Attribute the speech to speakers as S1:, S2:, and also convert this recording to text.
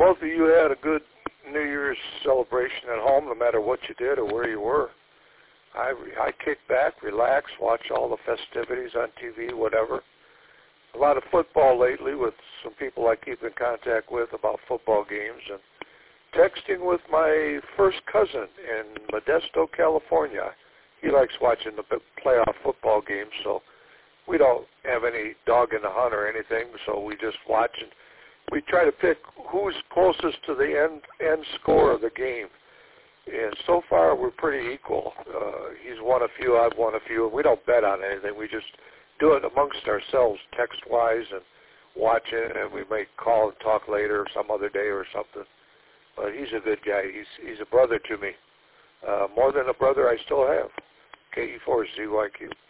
S1: both of you had a good New Year's celebration at home, no matter what you did or where you were. I kicked back, relaxed, watched all the festivities on TV, whatever. A lot of football lately with some people I keep in contact with about football games, and texting with my first cousin in Modesto, California. He likes watching the playoff football games, so we don't have any dog in the hunt or anything, so we just watch, and we try to pick who's closest to the end score of the game. And so far, we're pretty equal. He's won a few, I've won a few. We don't bet on anything. We just do it amongst ourselves, text-wise, and watch it, and we may call and talk later some other day or something. But he's a good guy. He's a brother to me. More than a brother I still have. KE4ZYQ.